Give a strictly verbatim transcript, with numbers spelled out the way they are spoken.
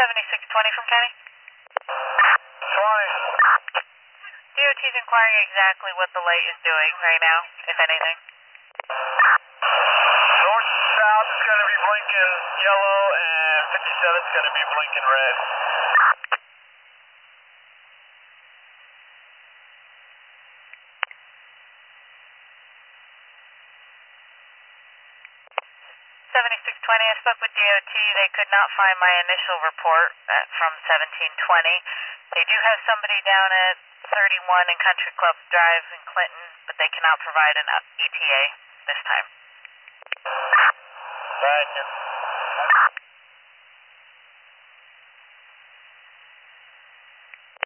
seventy-six twenty from County. twenty. D O T's inquiring exactly what the light is doing right now, if anything. North-south is going to be blinking yellow, and fifty-seven is going to be blinking red. seventy-six twenty, I spoke with D O T. They could not find my initial report at, from seventeen twenty. They do have somebody down at thirty-one in Country Club Drive in Clinton, but they cannot provide an E T A this time. Thank you.